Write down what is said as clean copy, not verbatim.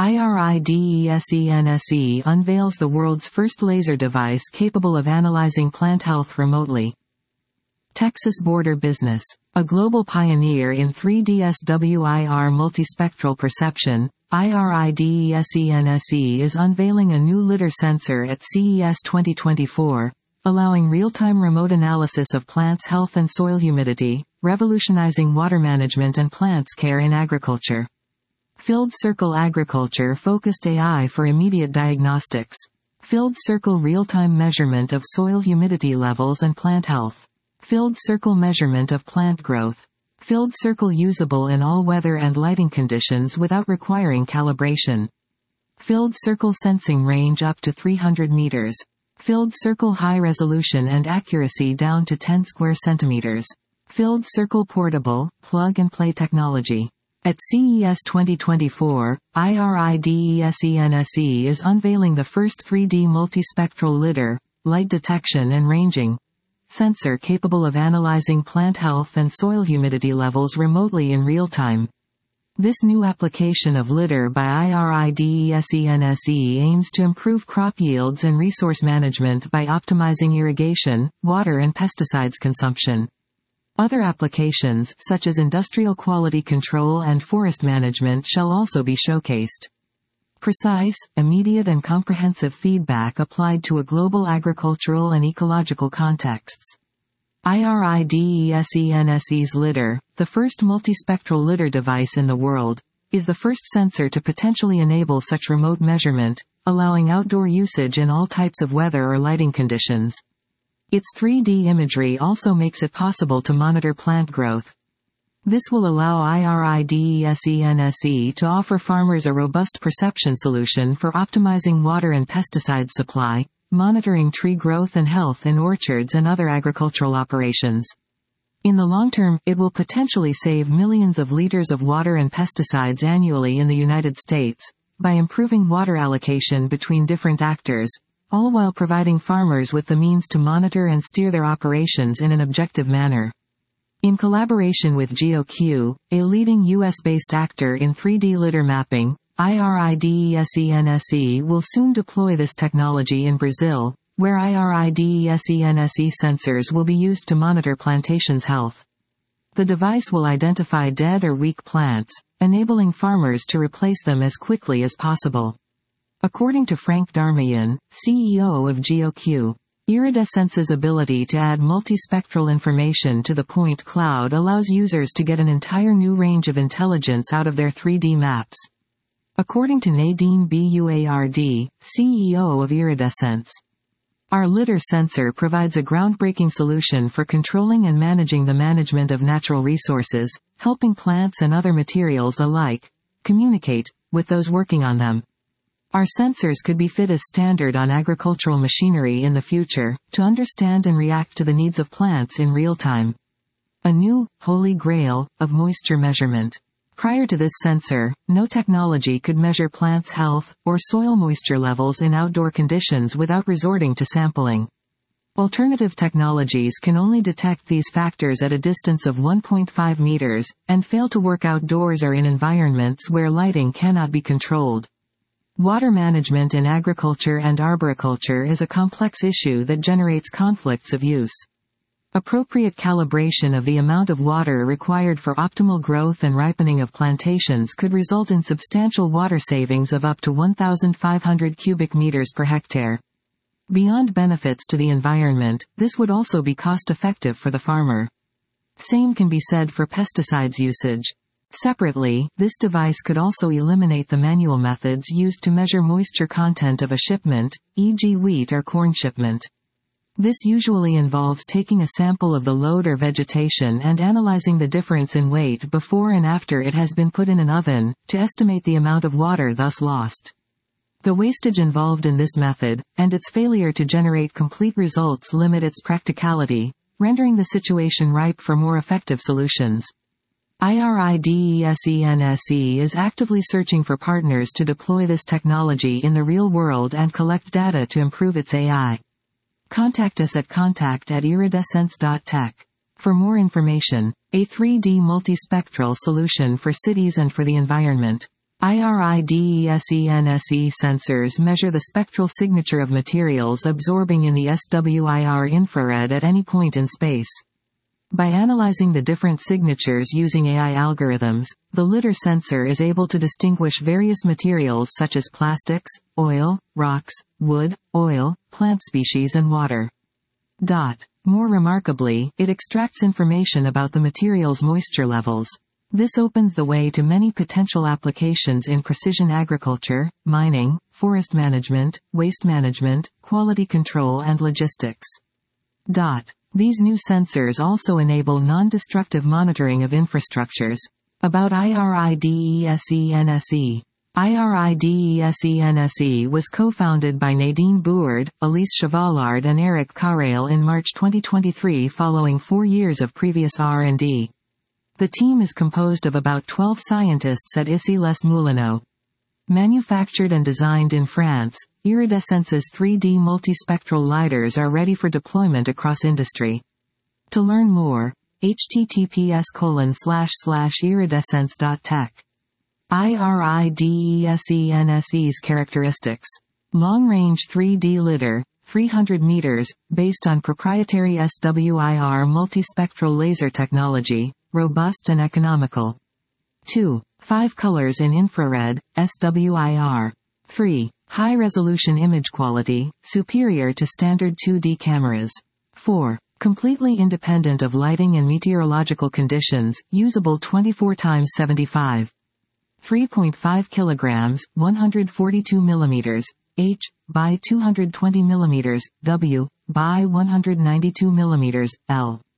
IRIDESENSE unveils the world's first laser device capable of analyzing plant health remotely. Texas Border Business, a global pioneer in 3D SWIR multispectral perception, IRIDESENSE is unveiling a new litter sensor at CES 2024, allowing real-time remote analysis of plants' health and soil humidity, revolutionizing water management and plants care in agriculture. Filled Circle Agriculture-focused AI for immediate diagnostics. Filled Circle real-time measurement of soil humidity levels and plant health. Filled Circle measurement of plant growth. Filled Circle usable in all weather and lighting conditions without requiring calibration. Filled Circle sensing range up to 300 meters. Filled Circle high resolution and accuracy down to 10 square centimeters. Filled Circle portable, plug-and-play technology. At CES 2024, IRIDESENSE is unveiling the first 3D multispectral lidar, light detection and ranging sensor capable of analyzing plant health and soil humidity levels remotely in real time. This new application of lidar by IRIDESENSE aims to improve crop yields and resource management by optimizing irrigation, water and pesticides consumption. Other applications, such as industrial quality control and forest management, shall also be showcased. Precise, immediate and comprehensive feedback applied to a global agricultural and ecological contexts. IRIDESENSE's lidar, the first multispectral lidar device in the world, is the first sensor to potentially enable such remote measurement, allowing outdoor usage in all types of weather or lighting conditions. Its 3D imagery also makes it possible to monitor plant growth. This will allow IRIDESENSE to offer farmers a robust perception solution for optimizing water and pesticide supply, monitoring tree growth and health in orchards and other agricultural operations. In the long term, it will potentially save millions of liters of water and pesticides annually in the United States, by improving water allocation between different actors, all while providing farmers with the means to monitor and steer their operations in an objective manner. In collaboration with GeoQ, a leading US-based actor in 3D lidar mapping, IRIDESENSE will soon deploy this technology in Brazil, where IRIDESENSE sensors will be used to monitor plantations' health. The device will identify dead or weak plants, enabling farmers to replace them as quickly as possible. According to Frank Darmian, CEO of GeoQ, Iridesense's ability to add multispectral information to the point cloud allows users to get an entire new range of intelligence out of their 3D maps. According to Nadine Buard, CEO of Iridesense, our lidar sensor provides a groundbreaking solution for controlling and managing the management of natural resources, helping plants and other materials alike communicate with those working on them. Our sensors could be fit as standard on agricultural machinery in the future, to understand and react to the needs of plants in real time. A new, holy grail, of moisture measurement. Prior to this sensor, no technology could measure plants' health, or soil moisture levels in outdoor conditions without resorting to sampling. Alternative technologies can only detect these factors at a distance of 1.5 meters, and fail to work outdoors or in environments where lighting cannot be controlled. Water management in agriculture and arboriculture is a complex issue that generates conflicts of use. Appropriate calibration of the amount of water required for optimal growth and ripening of plantations could result in substantial water savings of up to 1,500 cubic meters per hectare. Beyond benefits to the environment, this would also be cost-effective for the farmer. Same can be said for pesticides usage. Separately, this device could also eliminate the manual methods used to measure moisture content of a shipment, e.g. wheat or corn shipment. This usually involves taking a sample of the load or vegetation and analyzing the difference in weight before and after it has been put in an oven, to estimate the amount of water thus lost. The wastage involved in this method, and its failure to generate complete results limit its practicality, rendering the situation ripe for more effective solutions. IRIDESENSE is actively searching for partners to deploy this technology in the real world and collect data to improve its AI. Contact us at contact@iridesense.tech. For more information, a 3D multispectral solution for cities and for the environment. IRIDESENSE sensors measure the spectral signature of materials absorbing in the SWIR infrared at any point in space. By analyzing the different signatures using AI algorithms, the lidar sensor is able to distinguish various materials such as plastics, oil, rocks, wood, oil, plant species and water. More remarkably, it extracts information about the material's moisture levels. This opens the way to many potential applications in precision agriculture, mining, forest management, waste management, quality control and logistics. These new sensors also enable non-destructive monitoring of infrastructures. About IRIDESENSE. IRIDESENSE was co-founded by Nadine Bouard, Elise Chevallard and Eric Carrel in March 2023 following 4 years of previous R&D. The team is composed of about 12 scientists at Issy-les-Moulineaux. Manufactured and designed in France, Iridesense's 3D multispectral lidars are ready for deployment across industry. To learn more, https://iridesense.tech. IRIDESENSE's characteristics. Long-range 3D lidar, 300 meters, based on proprietary SWIR multispectral laser technology, robust and economical. 2. 5 colors in infrared, SWIR. 3. High-resolution image quality, superior to standard 2D cameras. 4. Completely independent of lighting and meteorological conditions, usable 24x75. 3.5 kilograms, 142 millimeters, H, by 220 millimeters, W, by 192 millimeters, L.